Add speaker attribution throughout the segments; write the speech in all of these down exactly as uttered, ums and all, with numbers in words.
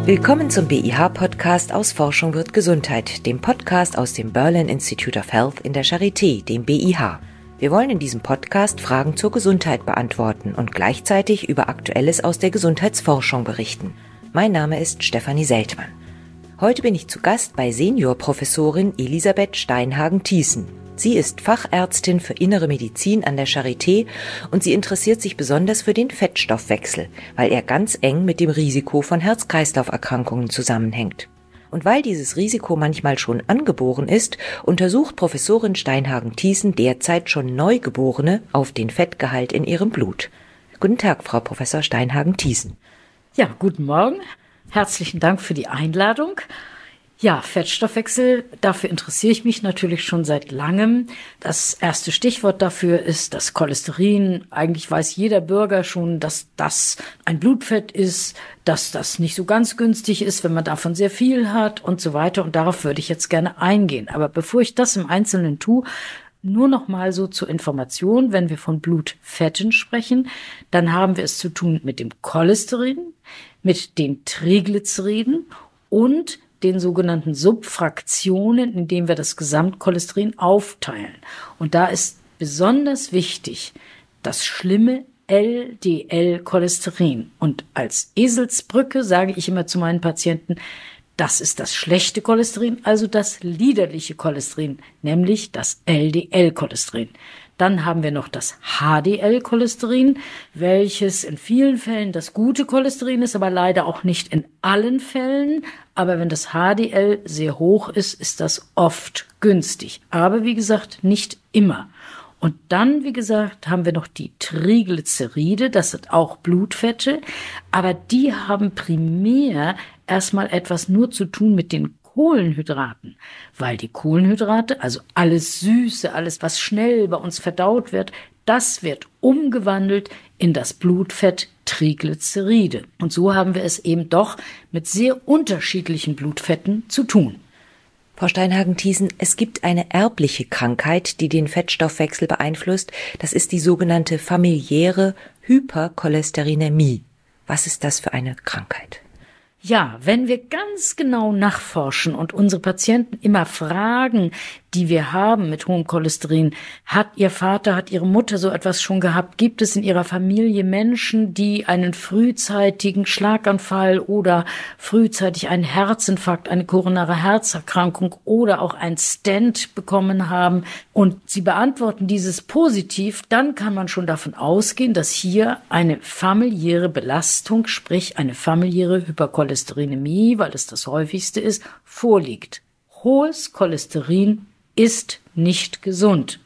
Speaker 1: Willkommen zum B I H-Podcast aus Forschung wird Gesundheit, dem Podcast aus dem Berlin Institute of Health in der Charité, dem B I H. Wir wollen in diesem Podcast Fragen zur Gesundheit beantworten und gleichzeitig über Aktuelles aus der Gesundheitsforschung berichten. Mein Name ist Stefanie Seltmann. Heute bin ich zu Gast bei Seniorprofessorin Elisabeth Steinhagen-Thiessen. Sie ist Fachärztin für Innere Medizin an der Charité und sie interessiert sich besonders für den Fettstoffwechsel, weil er ganz eng mit dem Risiko von Herz-Kreislauf-Erkrankungen zusammenhängt. Und weil dieses Risiko manchmal schon angeboren ist, untersucht Professorin Steinhagen-Thiessen derzeit schon Neugeborene auf den Fettgehalt in ihrem Blut. Guten Tag, Frau Professor Steinhagen-Thiessen.
Speaker 2: Ja, guten Morgen. Herzlichen Dank für die Einladung. Ja, Fettstoffwechsel, dafür interessiere ich mich natürlich schon seit langem. Das erste Stichwort dafür ist das Cholesterin. Eigentlich weiß jeder Bürger schon, dass das ein Blutfett ist, dass das nicht so ganz günstig ist, wenn man davon sehr viel hat und so weiter. Und darauf würde ich jetzt gerne eingehen. Aber bevor ich das im Einzelnen tue, nur noch mal so zur Information, wenn wir von Blutfetten sprechen, dann haben wir es zu tun mit dem Cholesterin, mit den Triglyceriden und den sogenannten Subfraktionen, indem wir das Gesamtcholesterin aufteilen. Und da ist besonders wichtig das schlimme L D L-Cholesterin. Und als Eselsbrücke sage ich immer zu meinen Patienten, das ist das schlechte Cholesterin, also das liederliche Cholesterin, nämlich das L D L-Cholesterin. Dann haben wir noch das H D L-Cholesterin, welches in vielen Fällen das gute Cholesterin ist, aber leider auch nicht in allen Fällen. Aber wenn das H D L sehr hoch ist, ist das oft günstig. Aber wie gesagt, nicht immer. Und dann, wie gesagt, haben wir noch die Triglyceride, das sind auch Blutfette, aber die haben primär erstmal etwas nur zu tun mit den Kohlenhydraten, weil die Kohlenhydrate, also alles Süße, alles, was schnell bei uns verdaut wird, das wird umgewandelt in das Blutfett Triglyceride. Und so haben wir es eben doch mit sehr unterschiedlichen Blutfetten zu tun.
Speaker 1: Frau Steinhagen-Thiessen, es gibt eine erbliche Krankheit, die den Fettstoffwechsel beeinflusst. Das ist die sogenannte familiäre Hypercholesterinämie. Was ist das für eine Krankheit?
Speaker 2: Ja, wenn wir ganz genau nachforschen und unsere Patienten immer fragen, die wir haben mit hohem Cholesterin, hat Ihr Vater, hat Ihre Mutter so etwas schon gehabt? Gibt es in Ihrer Familie Menschen, die einen frühzeitigen Schlaganfall oder frühzeitig einen Herzinfarkt, eine koronare Herzerkrankung oder auch ein Stent bekommen haben? Und Sie beantworten dieses positiv, dann kann man schon davon ausgehen, dass hier eine familiäre Belastung, sprich eine familiäre Hypercholesterinämie, weil es das häufigste ist, vorliegt. Hohes Cholesterin ist nicht gesund.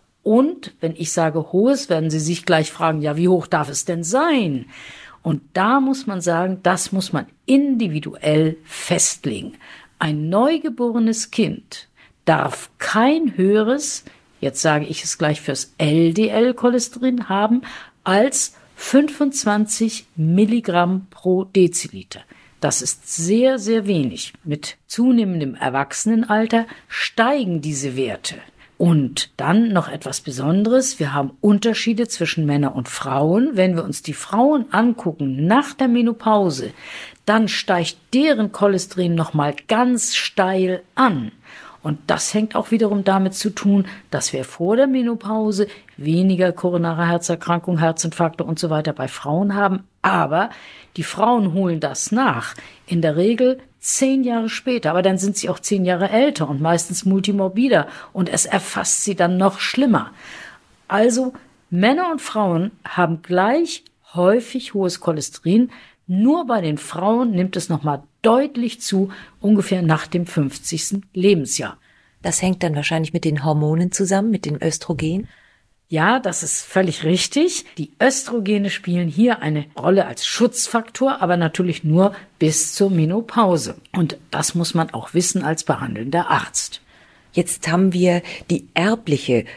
Speaker 2: Und wenn ich sage hohes, werden Sie sich gleich fragen, ja, wie hoch darf es denn sein? Und da muss man sagen, das muss man individuell festlegen. Ein neugeborenes Kind darf kein höheres, jetzt sage ich es gleich fürs L D L-Cholesterin haben, als fünfundzwanzig Milligramm pro Deziliter. Das ist sehr, sehr wenig. Mit zunehmendem Erwachsenenalter steigen diese Werte. Und dann noch etwas Besonderes. Wir haben Unterschiede zwischen Männern und Frauen. Wenn wir uns die Frauen angucken nach der Menopause, dann steigt deren Cholesterin nochmal ganz steil an. Und das hängt auch wiederum damit zu tun, dass wir vor der Menopause weniger koronare Herzerkrankungen, Herzinfarkte und so weiter bei Frauen haben. Aber die Frauen holen das nach. In der Regel zehn Jahre später. Aber dann sind sie auch zehn Jahre älter und meistens multimorbider. Und es erfasst sie dann noch schlimmer. Also Männer und Frauen haben gleich häufig hohes Cholesterin. Nur bei den Frauen nimmt es nochmal deutlich zu, ungefähr nach dem fünfzigsten Lebensjahr.
Speaker 1: Das hängt dann wahrscheinlich mit den Hormonen zusammen, mit dem Östrogen?
Speaker 2: Ja, das ist völlig richtig. Die Östrogene spielen hier eine Rolle als Schutzfaktor, aber natürlich nur bis zur Menopause. Und das muss man auch wissen als behandelnder Arzt.
Speaker 1: Jetzt haben wir die erbliche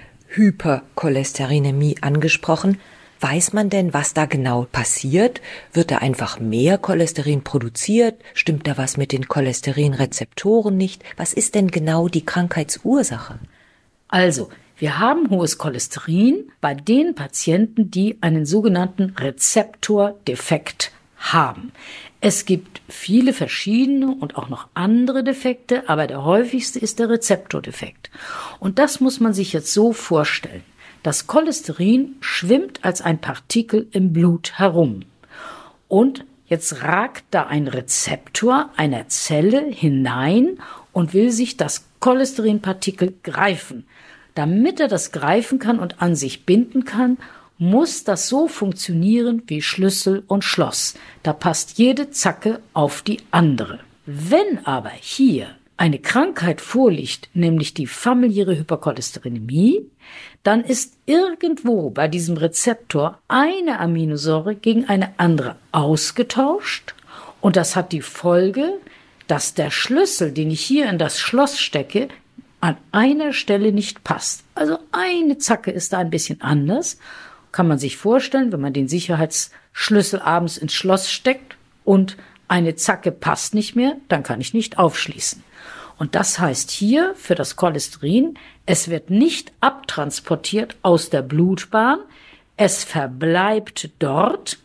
Speaker 1: Hypercholesterinämie angesprochen. Weiß man denn, was da genau passiert? Wird da einfach mehr Cholesterin produziert? Stimmt da was mit den Cholesterinrezeptoren nicht? Was ist denn genau die Krankheitsursache?
Speaker 2: Also, wir haben hohes Cholesterin bei den Patienten, die einen sogenannten Rezeptordefekt haben. Es gibt viele verschiedene und auch noch andere Defekte, aber der häufigste ist der Rezeptordefekt. Und das muss man sich jetzt so vorstellen. Das Cholesterin schwimmt als ein Partikel im Blut herum. Und jetzt ragt da ein Rezeptor einer Zelle hinein und will sich das Cholesterinpartikel greifen. Damit er das greifen kann und an sich binden kann, muss das so funktionieren wie Schlüssel und Schloss. Da passt jede Zacke auf die andere. Wenn aber hier eine Krankheit vorliegt, nämlich die familiäre Hypercholesterinämie, dann ist irgendwo bei diesem Rezeptor eine Aminosäure gegen eine andere ausgetauscht und das hat die Folge, dass der Schlüssel, den ich hier in das Schloss stecke, an einer Stelle nicht passt. Also eine Zacke ist da ein bisschen anders. Kann man sich vorstellen, wenn man den Sicherheitsschlüssel abends ins Schloss steckt und eine Zacke passt nicht mehr, dann kann ich nicht aufschließen. Und das heißt hier für das Cholesterin, es wird nicht abtransportiert aus der Blutbahn, es verbleibt dort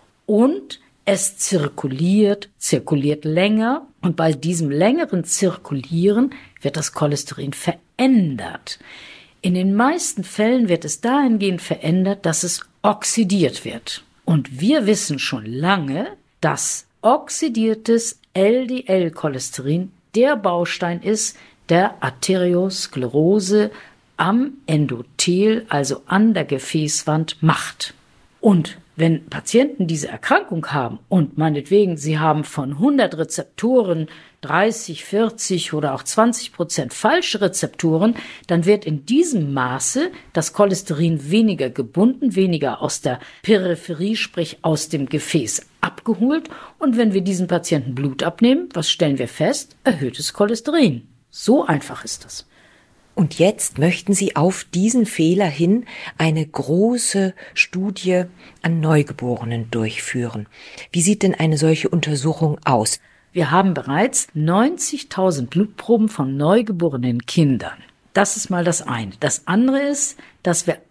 Speaker 2: und es zirkuliert, zirkuliert länger und bei diesem längeren Zirkulieren wird das Cholesterin verändert. In den meisten Fällen wird es dahingehend verändert, dass es oxidiert wird. Und wir wissen schon lange, dass oxidiertes L D L-Cholesterin der Baustein ist der Arteriosklerose am Endothel, also an der Gefäßwand, macht. Und wenn Patienten diese Erkrankung haben und meinetwegen sie haben von hundert Rezeptoren dreißig, vierzig oder auch zwanzig Prozent falsche Rezeptoren, dann wird in diesem Maße das Cholesterin weniger gebunden, weniger aus der Peripherie, sprich aus dem Gefäß abgeholt. Und wenn wir diesen Patienten Blut abnehmen, was stellen wir fest? Erhöhtes Cholesterin. So einfach ist das.
Speaker 1: Und jetzt möchten Sie auf diesen Fehler hin eine große Studie an Neugeborenen durchführen. Wie sieht denn eine solche Untersuchung aus?
Speaker 2: Wir haben bereits neunzigtausend Blutproben von neugeborenen Kindern. Das ist mal das eine. Das andere ist, dass wir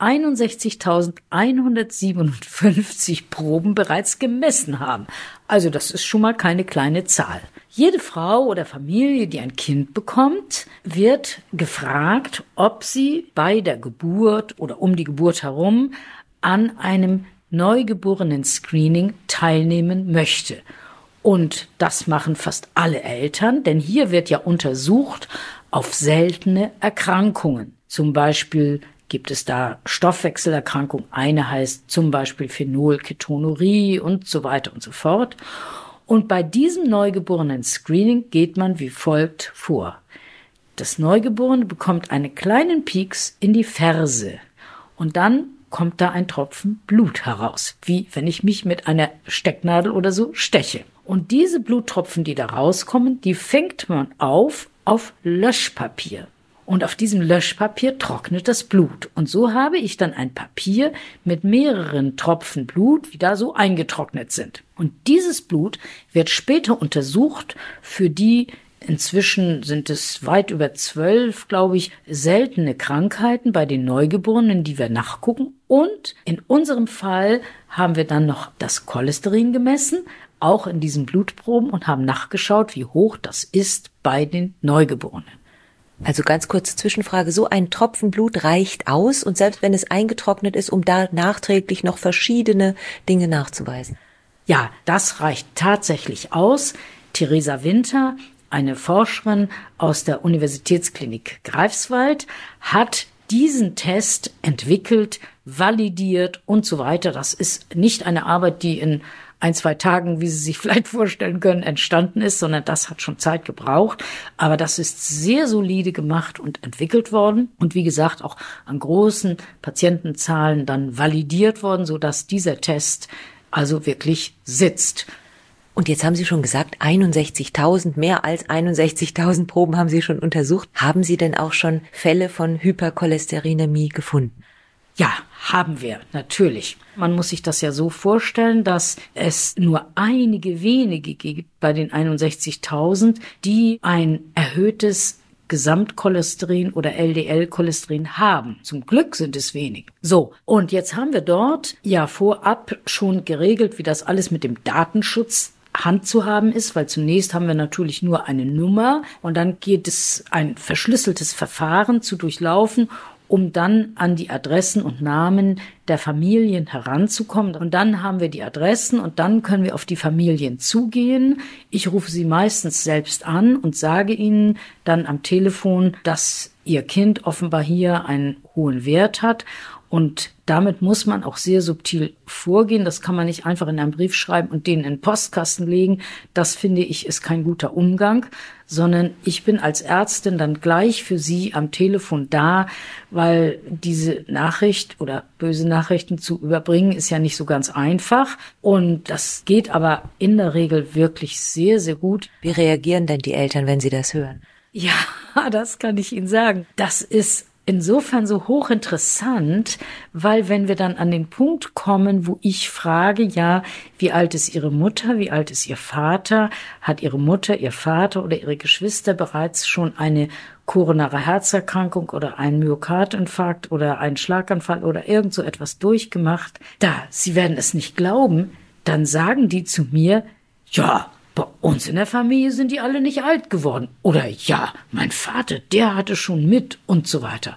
Speaker 2: einundsechzigtausendeinhundertsiebenundfünfzig Proben bereits gemessen haben. Also das ist schon mal keine kleine Zahl. Jede Frau oder Familie, die ein Kind bekommt, wird gefragt, ob sie bei der Geburt oder um die Geburt herum an einem Neugeborenen-Screening teilnehmen möchte. Und das machen fast alle Eltern, denn hier wird ja untersucht auf seltene Erkrankungen. Zum Beispiel gibt es da Stoffwechselerkrankungen. Eine heißt zum Beispiel Phenolketonurie und so weiter und so fort. Und bei diesem Neugeborenen-Screening geht man wie folgt vor. Das Neugeborene bekommt einen kleinen Pieks in die Ferse und dann kommt da ein Tropfen Blut heraus, wie wenn ich mich mit einer Stecknadel oder so steche. Und diese Bluttropfen, die da rauskommen, die fängt man auf auf Löschpapier. Und auf diesem Löschpapier trocknet das Blut. Und so habe ich dann ein Papier mit mehreren Tropfen Blut, die da so eingetrocknet sind. Und dieses Blut wird später untersucht für die, inzwischen sind es weit über zwölf, glaube ich, seltene Krankheiten bei den Neugeborenen, die wir nachgucken. Und in unserem Fall haben wir dann noch das Cholesterin gemessen, auch in diesen Blutproben und haben nachgeschaut, wie hoch das ist bei den Neugeborenen.
Speaker 1: Also ganz kurze Zwischenfrage, so ein Tropfen Blut reicht aus und selbst wenn es eingetrocknet ist, um da nachträglich noch verschiedene Dinge nachzuweisen?
Speaker 2: Ja, das reicht tatsächlich aus. Theresa Winter, eine Forscherin aus der Universitätsklinik Greifswald, hat diesen Test entwickelt, validiert und so weiter. Das ist nicht eine Arbeit, die in ein, zwei Tagen, wie Sie sich vielleicht vorstellen können, entstanden ist, sondern das hat schon Zeit gebraucht. Aber das ist sehr solide gemacht und entwickelt worden und wie gesagt auch an großen Patientenzahlen dann validiert worden, sodass dieser Test also wirklich sitzt.
Speaker 1: Und jetzt haben Sie schon gesagt, einundsechzigtausend, mehr als einundsechzigtausend Proben haben Sie schon untersucht. Haben Sie denn auch schon Fälle von Hypercholesterinämie gefunden?
Speaker 2: Ja, haben wir, natürlich. Man muss sich das ja so vorstellen, dass es nur einige wenige gibt bei den einundsechzigtausend, die ein erhöhtes Gesamtcholesterin oder L D L-Cholesterin haben. Zum Glück sind es wenig. So, und jetzt haben wir dort ja vorab schon geregelt, wie das alles mit dem Datenschutz handzuhaben ist, weil zunächst haben wir natürlich nur eine Nummer und dann geht es ein verschlüsseltes Verfahren zu durchlaufen, um dann an die Adressen und Namen der Familien heranzukommen. Und dann haben wir die Adressen und dann können wir auf die Familien zugehen. Ich rufe sie meistens selbst an und sage ihnen dann am Telefon, dass ihr Kind offenbar hier einen hohen Wert hat. Und damit muss man auch sehr subtil vorgehen. Das kann man nicht einfach in einen Brief schreiben und den in den Postkasten legen. Das, finde ich, ist kein guter Umgang, sondern ich bin als Ärztin dann gleich für Sie am Telefon da, weil diese Nachricht oder böse Nachrichten zu überbringen ist ja nicht so ganz einfach. Und das geht aber in der Regel wirklich sehr, sehr gut.
Speaker 1: Wie reagieren denn die Eltern, wenn sie das hören?
Speaker 2: Ja, das kann ich Ihnen sagen. Das ist insofern so hochinteressant, weil wenn wir dann an den Punkt kommen, wo ich frage, ja, wie alt ist Ihre Mutter, wie alt ist Ihr Vater, hat Ihre Mutter, Ihr Vater oder Ihre Geschwister bereits schon eine koronare Herzerkrankung oder einen Myokardinfarkt oder einen Schlaganfall oder irgend so etwas durchgemacht, da, Sie werden es nicht glauben, dann sagen die zu mir, ja, bei uns in der Familie sind die alle nicht alt geworden. Oder ja, mein Vater, der hatte schon mit und so weiter.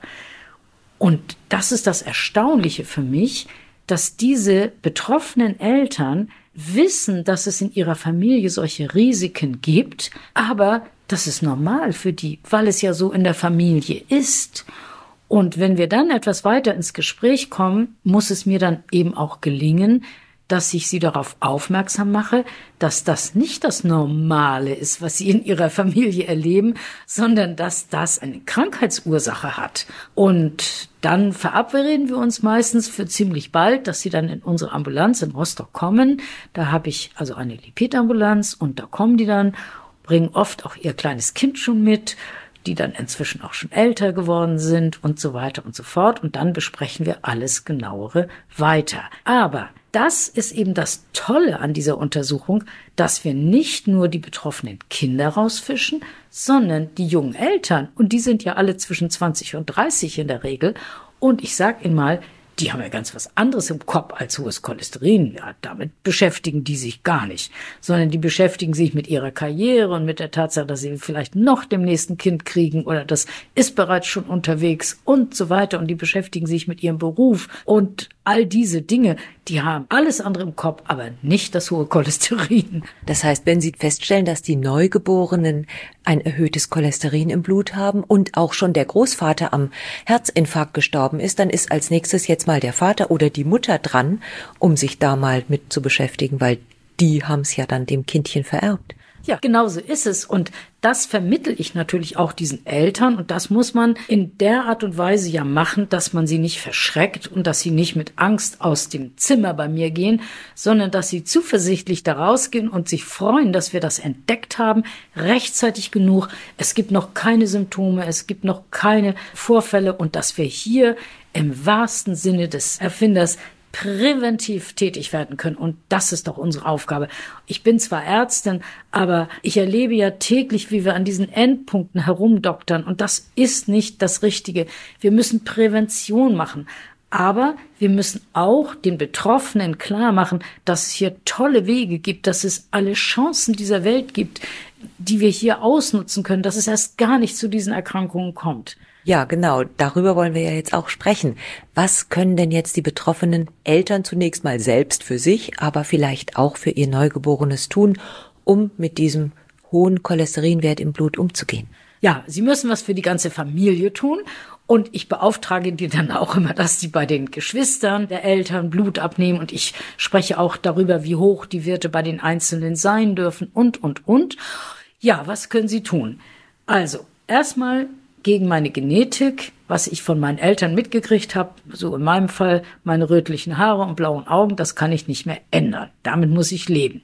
Speaker 2: Und das ist das Erstaunliche für mich, dass diese betroffenen Eltern wissen, dass es in ihrer Familie solche Risiken gibt, aber das ist normal für die, weil es ja so in der Familie ist. Und wenn wir dann etwas weiter ins Gespräch kommen, muss es mir dann eben auch gelingen, dass ich sie darauf aufmerksam mache, dass das nicht das Normale ist, was sie in ihrer Familie erleben, sondern dass das eine Krankheitsursache hat. Und dann verabreden wir uns meistens für ziemlich bald, dass sie dann in unsere Ambulanz in Rostock kommen. Da habe ich also eine Lipidambulanz und da kommen die dann, bringen oft auch ihr kleines Kind schon mit, die dann inzwischen auch schon älter geworden sind und so weiter und so fort. Und dann besprechen wir alles Genauere weiter. Aber das ist eben das Tolle an dieser Untersuchung, dass wir nicht nur die betroffenen Kinder rausfischen, sondern die jungen Eltern. Und die sind ja alle zwischen zwanzig und dreißig in der Regel. Und ich sag Ihnen mal, die haben ja ganz was anderes im Kopf als hohes Cholesterin. Ja, damit beschäftigen die sich gar nicht, sondern die beschäftigen sich mit ihrer Karriere und mit der Tatsache, dass sie vielleicht noch dem nächsten Kind kriegen oder das ist bereits schon unterwegs und so weiter. Und die beschäftigen sich mit ihrem Beruf und all diese Dinge, die haben alles andere im Kopf, aber nicht das hohe Cholesterin.
Speaker 1: Das heißt, wenn Sie feststellen, dass die Neugeborenen ein erhöhtes Cholesterin im Blut haben und auch schon der Großvater am Herzinfarkt gestorben ist, dann ist als nächstes jetzt mal der Vater oder die Mutter dran, um sich da mal mit zu beschäftigen, weil die haben es ja dann dem Kindchen vererbt.
Speaker 2: Ja, genau so ist es. Und das vermittle ich natürlich auch diesen Eltern. Und das muss man in der Art und Weise ja machen, dass man sie nicht verschreckt und dass sie nicht mit Angst aus dem Zimmer bei mir gehen, sondern dass sie zuversichtlich da rausgehen und sich freuen, dass wir das entdeckt haben, rechtzeitig genug. Es gibt noch keine Symptome, es gibt noch keine Vorfälle und dass wir hier im wahrsten Sinne des Erfinders präventiv tätig werden können. Und das ist doch unsere Aufgabe. Ich bin zwar Ärztin, aber ich erlebe ja täglich, wie wir an diesen Endpunkten herumdoktern. Und das ist nicht das Richtige. Wir müssen Prävention machen. Aber wir müssen auch den Betroffenen klar machen, dass es hier tolle Wege gibt, dass es alle Chancen dieser Welt gibt, die wir hier ausnutzen können, dass es erst gar nicht zu diesen Erkrankungen kommt.
Speaker 1: Ja, genau. Darüber wollen wir ja jetzt auch sprechen. Was können denn jetzt die betroffenen Eltern zunächst mal selbst für sich, aber vielleicht auch für ihr Neugeborenes tun, um mit diesem hohen Cholesterinwert im Blut umzugehen?
Speaker 2: Ja, sie müssen was für die ganze Familie tun. Und ich beauftrage die dann auch immer, dass sie bei den Geschwistern der Eltern Blut abnehmen. Und ich spreche auch darüber, wie hoch die Werte bei den Einzelnen sein dürfen und, und, und. Ja, was können sie tun? Also, erstmal gegen meine Genetik, was ich von meinen Eltern mitgekriegt habe, so in meinem Fall meine rötlichen Haare und blauen Augen, das kann ich nicht mehr ändern. Damit muss ich leben.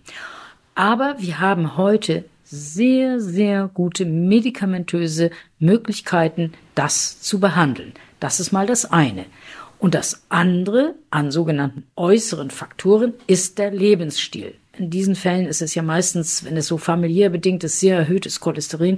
Speaker 2: Aber wir haben heute sehr, sehr gute medikamentöse Möglichkeiten, das zu behandeln. Das ist mal das eine. Und das andere an sogenannten äußeren Faktoren ist der Lebensstil. In diesen Fällen ist es ja meistens, wenn es so familiär bedingt ist, sehr erhöhtes Cholesterin,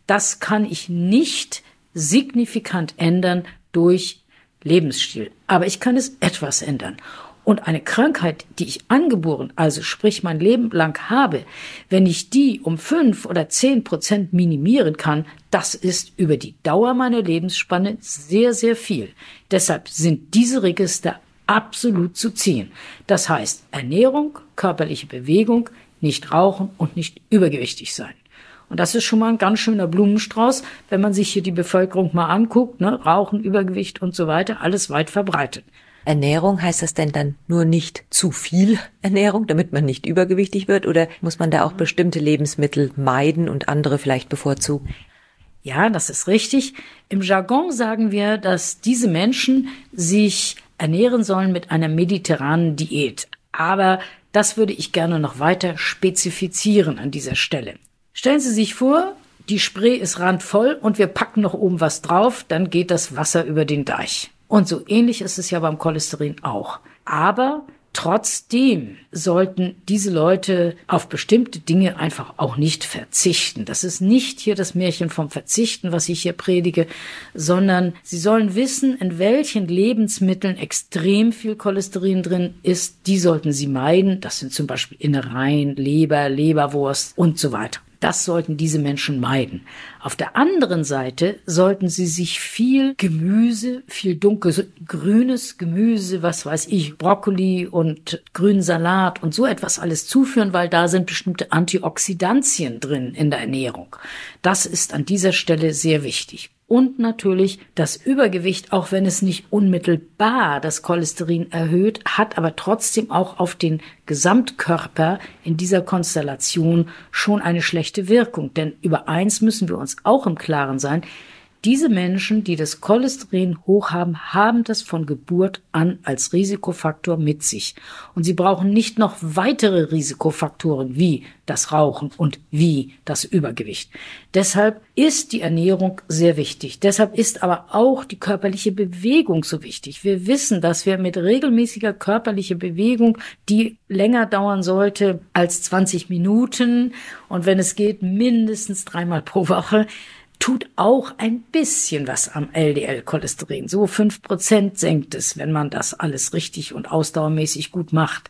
Speaker 2: Das kann ich nicht signifikant ändern durch Lebensstil. Aber ich kann es etwas ändern. Und eine Krankheit, die ich angeboren, also sprich mein Leben lang habe, wenn ich die um fünf oder zehn Prozent minimieren kann, das ist über die Dauer meiner Lebensspanne sehr, sehr viel. Deshalb sind diese Register absolut zu ziehen. Das heißt Ernährung, körperliche Bewegung, nicht rauchen und nicht übergewichtig sein. Und das ist schon mal ein ganz schöner Blumenstrauß, wenn man sich hier die Bevölkerung mal anguckt, ne? Rauchen, Übergewicht und so weiter, alles weit verbreitet.
Speaker 1: Ernährung, heißt das denn dann nur nicht zu viel Ernährung, damit man nicht übergewichtig wird? Oder muss man da auch bestimmte Lebensmittel meiden und andere vielleicht bevorzugen?
Speaker 2: Ja, das ist richtig. Im Jargon sagen wir, dass diese Menschen sich ernähren sollen mit einer mediterranen Diät. Aber das würde ich gerne noch weiter spezifizieren an dieser Stelle. Stellen Sie sich vor, die Spree ist randvoll und wir packen noch oben was drauf, dann geht das Wasser über den Deich. Und so ähnlich ist es ja beim Cholesterin auch. Aber trotzdem sollten diese Leute auf bestimmte Dinge einfach auch nicht verzichten. Das ist nicht hier das Märchen vom Verzichten, was ich hier predige, sondern sie sollen wissen, in welchen Lebensmitteln extrem viel Cholesterin drin ist. Die sollten sie meiden. Das sind zum Beispiel Innereien, Leber, Leberwurst und so weiter. Das sollten diese Menschen meiden. Auf der anderen Seite sollten sie sich viel Gemüse, viel dunkelgrünes Gemüse, was weiß ich, Brokkoli und grünen Salat und so etwas alles zuführen, weil da sind bestimmte Antioxidantien drin in der Ernährung. Das ist an dieser Stelle sehr wichtig. Und natürlich das Übergewicht, auch wenn es nicht unmittelbar das Cholesterin erhöht, hat aber trotzdem auch auf den Gesamtkörper in dieser Konstellation schon eine schlechte Wirkung. Denn über eins müssen wir uns auch im Klaren sein: Diese Menschen, die das Cholesterin hoch haben, haben das von Geburt an als Risikofaktor mit sich. Und sie brauchen nicht noch weitere Risikofaktoren wie das Rauchen und wie das Übergewicht. Deshalb ist die Ernährung sehr wichtig. Deshalb ist aber auch die körperliche Bewegung so wichtig. Wir wissen, dass wir mit regelmäßiger körperlicher Bewegung, die länger dauern sollte als zwanzig Minuten und wenn es geht mindestens dreimal pro Woche, tut auch ein bisschen was am L D L-Cholesterin. So fünf Prozent senkt es, wenn man das alles richtig und ausdauermäßig gut macht.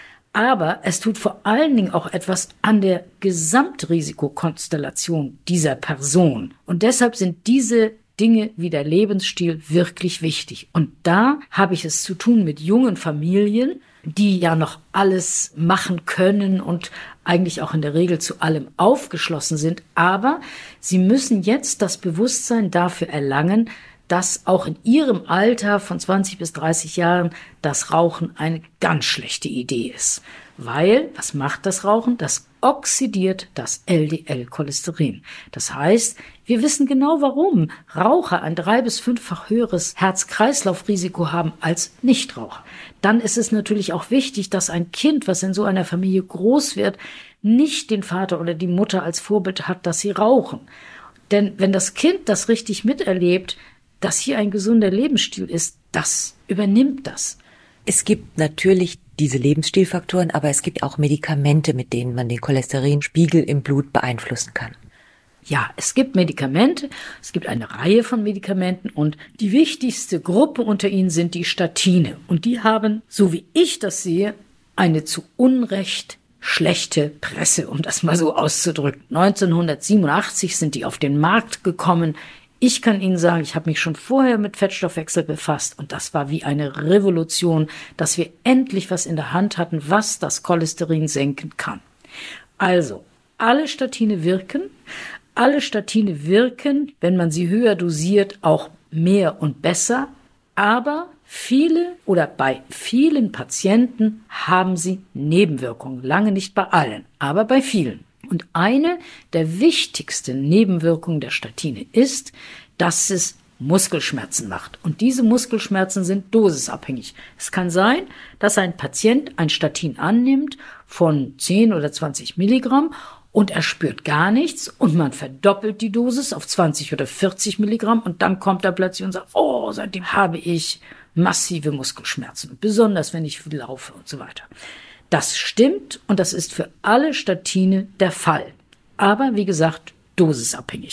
Speaker 2: Aber es tut vor allen Dingen auch etwas an der Gesamtrisikokonstellation dieser Person. Und deshalb sind diese Dinge wie der Lebensstil wirklich wichtig. Und da habe ich es zu tun mit jungen Familien, die ja noch alles machen können und eigentlich auch in der Regel zu allem aufgeschlossen sind. Aber sie müssen jetzt das Bewusstsein dafür erlangen, dass auch in ihrem Alter von zwanzig bis dreißig Jahren das Rauchen eine ganz schlechte Idee ist. Weil, was macht das Rauchen? Das oxidiert das L D L-Cholesterin. Das heißt, wir wissen genau, warum Raucher ein drei- bis fünffach höheres Herz-Kreislauf-Risiko haben als Nichtraucher. Dann ist es natürlich auch wichtig, dass ein Kind, was in so einer Familie groß wird, nicht den Vater oder die Mutter als Vorbild hat, dass sie rauchen. Denn wenn das Kind das richtig miterlebt, dass hier ein gesunder Lebensstil ist, das übernimmt das.
Speaker 1: Es gibt natürlich diese Lebensstilfaktoren, aber es gibt auch Medikamente, mit denen man den Cholesterinspiegel im Blut beeinflussen kann.
Speaker 2: Ja, es gibt Medikamente, es gibt eine Reihe von Medikamenten und die wichtigste Gruppe unter ihnen sind die Statine. Und die haben, so wie ich das sehe, eine zu Unrecht schlechte Presse, um das mal so auszudrücken. neunzehnhundertsiebenundachtzig sind die auf den Markt gekommen. Ich kann Ihnen sagen, ich habe mich schon vorher mit Fettstoffwechsel befasst und das war wie eine Revolution, dass wir endlich was in der Hand hatten, was das Cholesterin senken kann. Also, alle Statine wirken. Alle Statine wirken, wenn man sie höher dosiert, auch mehr und besser. Aber viele oder bei vielen Patienten haben sie Nebenwirkungen. Lange nicht bei allen, aber bei vielen. Und eine der wichtigsten Nebenwirkungen der Statine ist, dass es Muskelschmerzen macht. Und diese Muskelschmerzen sind dosisabhängig. Es kann sein, dass ein Patient ein Statin annimmt von zehn oder zwanzig Milligramm und er spürt gar nichts und man verdoppelt die Dosis auf zwanzig oder vierzig Milligramm und dann kommt er plötzlich und sagt, oh, seitdem habe ich massive Muskelschmerzen, besonders wenn ich viel laufe und so weiter. Das stimmt und das ist für alle Statine der Fall. Aber wie gesagt, dosisabhängig.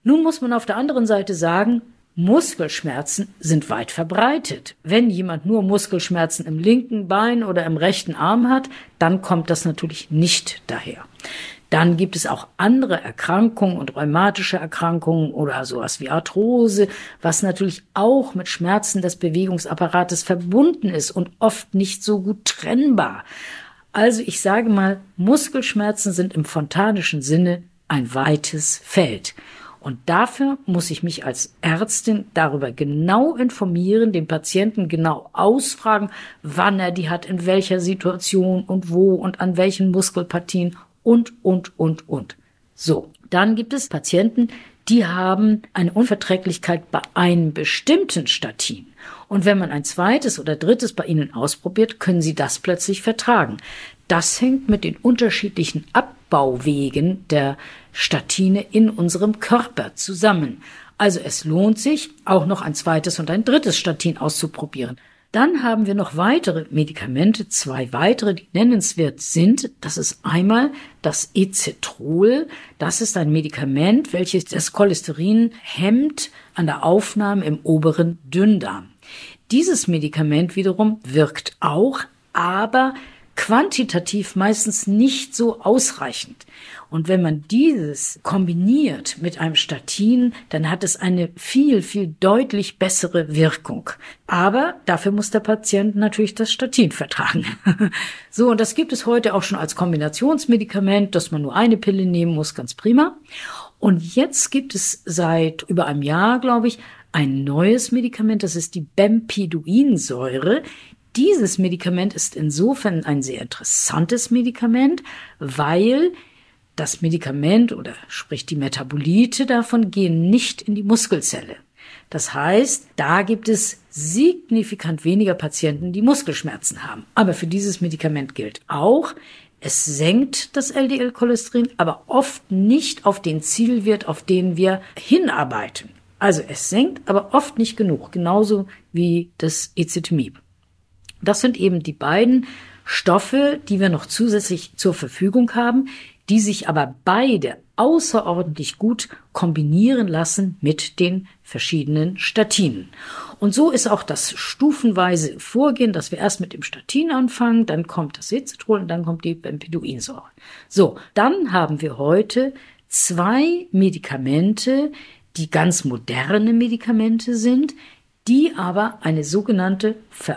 Speaker 2: Nun muss man auf der anderen Seite sagen, Muskelschmerzen sind weit verbreitet. Wenn jemand nur Muskelschmerzen im linken Bein oder im rechten Arm hat, dann kommt das natürlich nicht daher. Dann gibt es auch andere Erkrankungen und rheumatische Erkrankungen oder sowas wie Arthrose, was natürlich auch mit Schmerzen des Bewegungsapparates verbunden ist und oft nicht so gut trennbar. Also ich sage mal, Muskelschmerzen sind im fontanischen Sinne ein weites Feld. Und dafür muss ich mich als Ärztin darüber genau informieren, den Patienten genau ausfragen, wann er die hat, in welcher Situation und wo und an welchen Muskelpartien und, und, und, und. So, dann gibt es Patienten, die haben eine Unverträglichkeit bei einem bestimmten Statin. Und wenn man ein zweites oder drittes bei ihnen ausprobiert, können sie das plötzlich vertragen. Das hängt mit den unterschiedlichen Abbauwegen der Statine in unserem Körper zusammen. Also es lohnt sich, auch noch ein zweites und ein drittes Statin auszuprobieren. Dann haben wir noch weitere Medikamente, zwei weitere, die nennenswert sind. Das ist einmal das Ezetrol. Das ist ein Medikament, welches das Cholesterin hemmt an der Aufnahme im oberen Dünndarm. Dieses Medikament wiederum wirkt auch, aber quantitativ meistens nicht so ausreichend. Und wenn man dieses kombiniert mit einem Statin, dann hat es eine viel, viel deutlich bessere Wirkung. Aber dafür muss der Patient natürlich das Statin vertragen. So, und das gibt es heute auch schon als Kombinationsmedikament, dass man nur eine Pille nehmen muss, ganz prima. Und jetzt gibt es seit über einem Jahr, glaube ich, ein neues Medikament, das ist die Bempeduinsäure. Dieses Medikament ist insofern ein sehr interessantes Medikament, weil das Medikament oder sprich die Metabolite davon gehen nicht in die Muskelzelle. Das heißt, da gibt es signifikant weniger Patienten, die Muskelschmerzen haben. Aber für dieses Medikament gilt auch, es senkt das L D L-Cholesterin, aber oft nicht auf den Zielwert, auf den wir hinarbeiten. Also es senkt, aber oft nicht genug, genauso wie das Ezetimibe. Das sind eben die beiden Stoffe, die wir noch zusätzlich zur Verfügung haben, die sich aber beide außerordentlich gut kombinieren lassen mit den verschiedenen Statinen. Und so ist auch das stufenweise Vorgehen, dass wir erst mit dem Statin anfangen, dann kommt das Ezetrol und dann kommt die Bempeduinsäure. So, dann haben wir heute zwei Medikamente, die ganz moderne Medikamente sind, die aber eine sogenannte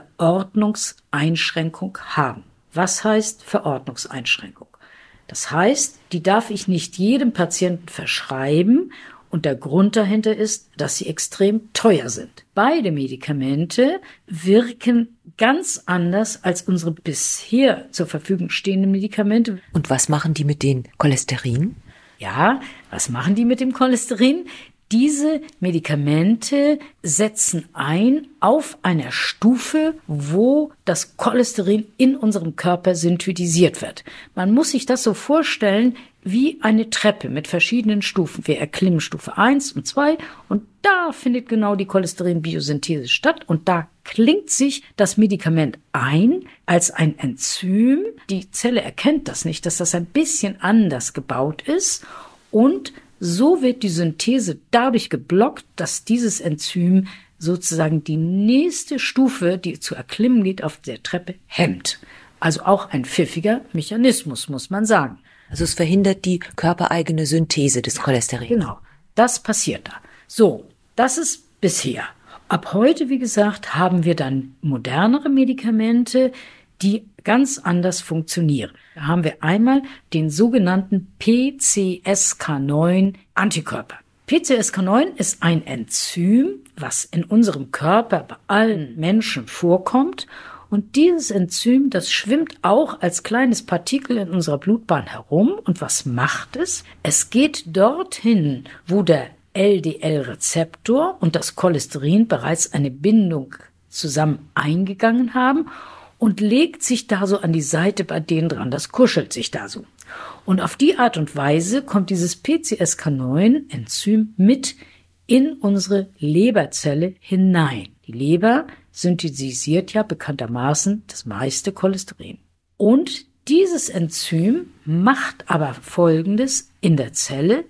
Speaker 2: Verordnungseinschränkung haben. Was heißt Verordnungseinschränkung? Das heißt, die darf ich nicht jedem Patienten verschreiben und der Grund dahinter ist, dass sie extrem teuer sind. Beide Medikamente wirken ganz anders als unsere bisher zur Verfügung stehenden Medikamente.
Speaker 1: Und was machen die mit den Cholesterin?
Speaker 2: Ja, was machen die mit dem Cholesterin? Diese Medikamente setzen ein auf einer Stufe, wo das Cholesterin in unserem Körper synthetisiert wird. Man muss sich das so vorstellen wie eine Treppe mit verschiedenen Stufen. Wir erklimmen Stufe eins und zwei und da findet genau die Cholesterinbiosynthese statt und da klingt sich das Medikament ein als ein Enzym. Die Zelle erkennt das nicht, dass das ein bisschen anders gebaut ist und so wird die Synthese dadurch geblockt, dass dieses Enzym sozusagen die nächste Stufe, die zu erklimmen geht, auf der Treppe hemmt. Also auch ein pfiffiger Mechanismus, muss man sagen.
Speaker 1: Also es verhindert die körpereigene Synthese des Cholesterin.
Speaker 2: Genau, das passiert da. So, das ist bisher. Ab heute, wie gesagt, haben wir dann modernere Medikamente, die ganz anders funktionieren. Da haben wir einmal den sogenannten P C S K neun Antikörper. P C S K neun ist ein Enzym, was in unserem Körper bei allen Menschen vorkommt. Und dieses Enzym, das schwimmt auch als kleines Partikel in unserer Blutbahn herum. Und was macht es? Es geht dorthin, wo der L D L-Rezeptor und das Cholesterin bereits eine Bindung zusammen eingegangen haben und legt sich da so an die Seite bei denen dran. Das kuschelt sich da so. Und auf die Art und Weise kommt dieses P C S K neun Enzym mit in unsere Leberzelle hinein. Die Leber synthetisiert ja bekanntermaßen das meiste Cholesterin. Und dieses Enzym macht aber Folgendes in der Zelle.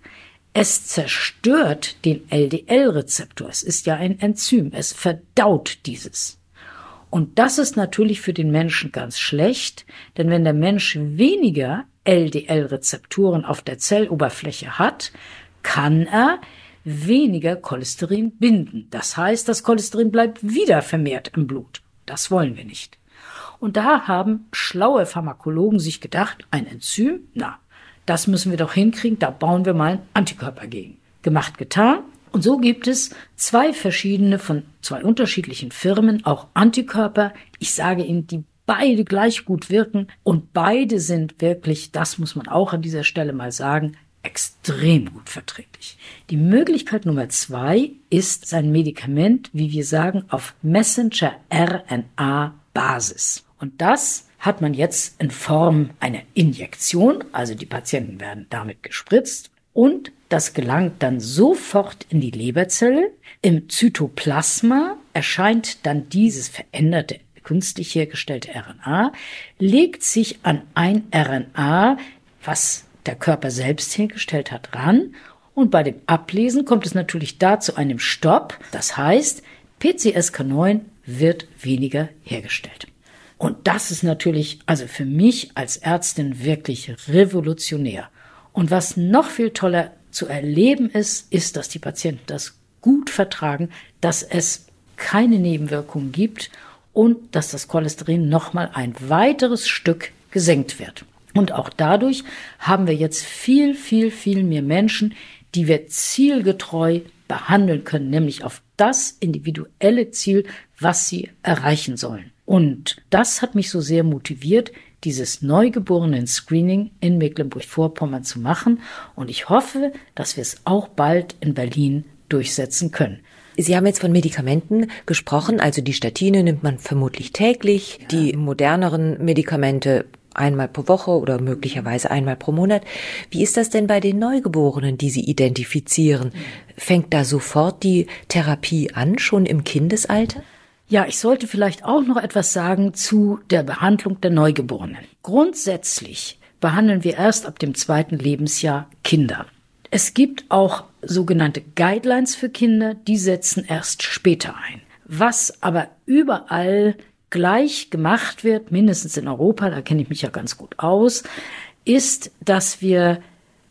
Speaker 2: Es zerstört den L D L-Rezeptor. Es ist ja ein Enzym. Es verdaut dieses. Und das ist natürlich für den Menschen ganz schlecht, denn wenn der Mensch weniger L D L-Rezeptoren auf der Zelloberfläche hat, kann er weniger Cholesterin binden. Das heißt, das Cholesterin bleibt wieder vermehrt im Blut. Das wollen wir nicht. Und da haben schlaue Pharmakologen sich gedacht, ein Enzym, na, das müssen wir doch hinkriegen, da bauen wir mal einen Antikörper gegen. Gemacht, getan. Und so gibt es zwei verschiedene von zwei unterschiedlichen Firmen, auch Antikörper. Ich sage Ihnen, die beide gleich gut wirken und beide sind wirklich, das muss man auch an dieser Stelle mal sagen, extrem gut verträglich. Die Möglichkeit Nummer zwei ist sein Medikament, wie wir sagen, auf Messenger-R N A-Basis. Und das hat man jetzt in Form einer Injektion, also die Patienten werden damit gespritzt und das gelangt dann sofort in die Leberzelle. Im Zytoplasma erscheint dann dieses veränderte, künstlich hergestellte R N A, legt sich an ein R N A, was der Körper selbst hergestellt hat, ran. Und bei dem Ablesen kommt es natürlich da zu einem Stopp. Das heißt, P C S K neun wird weniger hergestellt. Und das ist natürlich, also für mich als Ärztin wirklich revolutionär. Und was noch viel toller zu erleben ist, ist, dass die Patienten das gut vertragen, dass es keine Nebenwirkungen gibt und dass das Cholesterin nochmal ein weiteres Stück gesenkt wird. Und auch dadurch haben wir jetzt viel, viel, viel mehr Menschen, die wir zielgetreu behandeln können, nämlich auf das individuelle Ziel, was sie erreichen sollen. Und das hat mich so sehr motiviert, dieses Neugeborenen-Screening in Mecklenburg-Vorpommern zu machen. Und ich hoffe, dass wir es auch bald in Berlin durchsetzen können.
Speaker 1: Sie haben jetzt von Medikamenten gesprochen, also die Statine nimmt man vermutlich täglich, ja. Die moderneren Medikamente einmal pro Woche oder möglicherweise einmal pro Monat. Wie ist das denn bei den Neugeborenen, die Sie identifizieren? Fängt da sofort die Therapie an, schon im Kindesalter?
Speaker 2: Ja, ich sollte vielleicht auch noch etwas sagen zu der Behandlung der Neugeborenen. Grundsätzlich behandeln wir erst ab dem zweiten Lebensjahr Kinder. Es gibt auch sogenannte Guidelines für Kinder, die setzen erst später ein. Was aber überall gleich gemacht wird, mindestens in Europa, da kenne ich mich ja ganz gut aus, ist, dass wir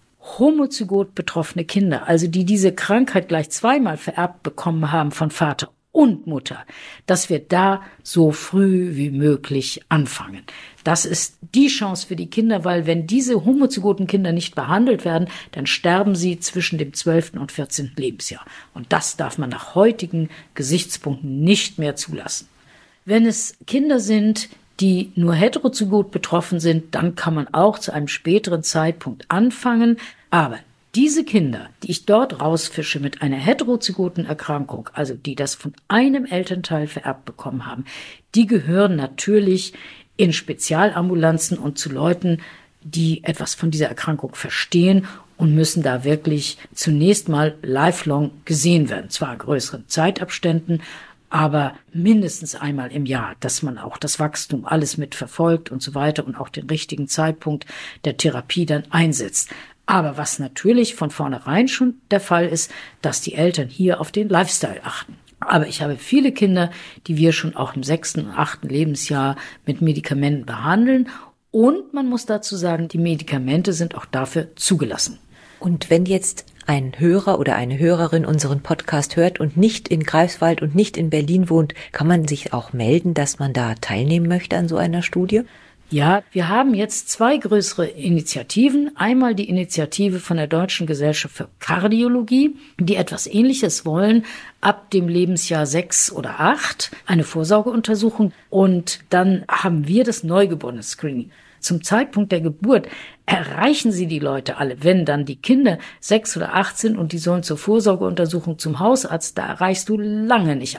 Speaker 2: homozygot betroffene Kinder, also die diese Krankheit gleich zweimal vererbt bekommen haben von Vater und Mutter, dass wir da so früh wie möglich anfangen. Das ist die Chance für die Kinder, weil wenn diese homozygoten Kinder nicht behandelt werden, dann sterben sie zwischen dem zwölften und vierzehnten Lebensjahr. Und das darf man nach heutigen Gesichtspunkten nicht mehr zulassen. Wenn es Kinder sind, die nur heterozygot betroffen sind, dann kann man auch zu einem späteren Zeitpunkt anfangen. Aber diese Kinder, die ich dort rausfische mit einer heterozygoten Erkrankung, also die das von einem Elternteil vererbt bekommen haben, die gehören natürlich in Spezialambulanzen und zu Leuten, die etwas von dieser Erkrankung verstehen und müssen da wirklich zunächst mal lifelong gesehen werden. Zwar in größeren Zeitabständen, aber mindestens einmal im Jahr, dass man auch das Wachstum alles mitverfolgt und so weiter und auch den richtigen Zeitpunkt der Therapie dann einsetzt. Aber was natürlich von vornherein schon der Fall ist, dass die Eltern hier auf den Lifestyle achten. Aber ich habe viele Kinder, die wir schon auch im sechsten und achten Lebensjahr mit Medikamenten behandeln. Und man muss dazu sagen, die Medikamente sind auch dafür zugelassen.
Speaker 1: Und wenn jetzt ein Hörer oder eine Hörerin unseren Podcast hört und nicht in Greifswald und nicht in Berlin wohnt, kann man sich auch melden, dass man da teilnehmen möchte an so einer Studie?
Speaker 2: Ja, wir haben jetzt zwei größere Initiativen. Einmal die Initiative von der Deutschen Gesellschaft für Kardiologie, die etwas Ähnliches wollen, ab dem Lebensjahr sechs oder acht, eine Vorsorgeuntersuchung. Und dann haben wir das Neugeborenen-Screening. Zum Zeitpunkt der Geburt erreichen Sie die Leute alle. Wenn dann die Kinder sechs oder acht sind und die sollen zur Vorsorgeuntersuchung zum Hausarzt, da erreichst du lange nicht alle.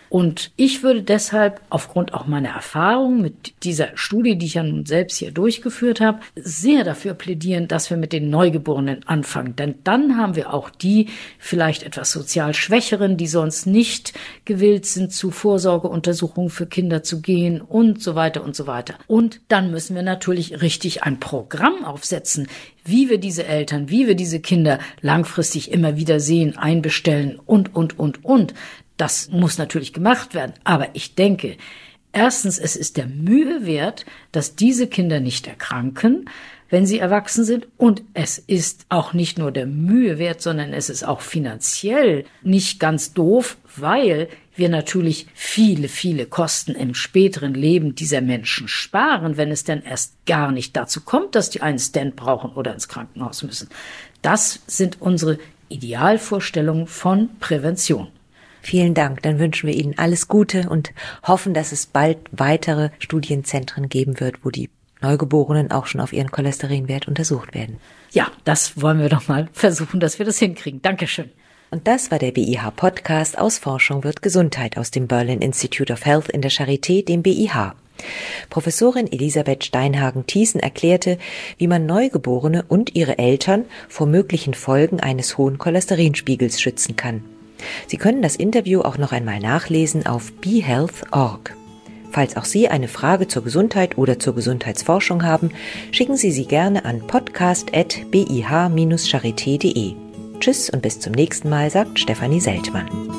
Speaker 2: Und ich würde deshalb aufgrund auch meiner Erfahrung mit dieser Studie, die ich ja nun selbst hier durchgeführt habe, sehr dafür plädieren, dass wir mit den Neugeborenen anfangen. Denn dann haben wir auch die vielleicht etwas sozial Schwächeren, die sonst nicht gewillt sind, zu Vorsorgeuntersuchungen für Kinder zu gehen und so weiter und so weiter. Und dann müssen wir natürlich richtig ein Programm aufsetzen, wie wir diese Eltern, wie wir diese Kinder langfristig immer wieder sehen, einbestellen und, und, und, und. Das muss natürlich gemacht werden. Aber ich denke, erstens, es ist der Mühe wert, dass diese Kinder nicht erkranken, wenn sie erwachsen sind. Und es ist auch nicht nur der Mühe wert, sondern es ist auch finanziell nicht ganz doof, weil wir natürlich viele, viele Kosten im späteren Leben dieser Menschen sparen, wenn es denn erst gar nicht dazu kommt, dass die einen Stent brauchen oder ins Krankenhaus müssen. Das sind unsere Idealvorstellungen von Prävention.
Speaker 1: Vielen Dank. Dann wünschen wir Ihnen alles Gute und hoffen, dass es bald weitere Studienzentren geben wird, wo die Neugeborenen auch schon auf ihren Cholesterinwert untersucht werden.
Speaker 2: Ja, das wollen wir doch mal versuchen, dass wir das hinkriegen. Dankeschön.
Speaker 1: Und das war der B I H-Podcast aus Forschung wird Gesundheit aus dem Berlin Institute of Health in der Charité, dem B I H. Professorin Elisabeth Steinhagen-Thiessen erklärte, wie man Neugeborene und ihre Eltern vor möglichen Folgen eines hohen Cholesterinspiegels schützen kann. Sie können das Interview auch noch einmal nachlesen auf b health punkt org. Falls auch Sie eine Frage zur Gesundheit oder zur Gesundheitsforschung haben, schicken Sie sie gerne an podcast at b i h dash charité punkt d e. Tschüss und bis zum nächsten Mal, sagt Stefanie Seltmann.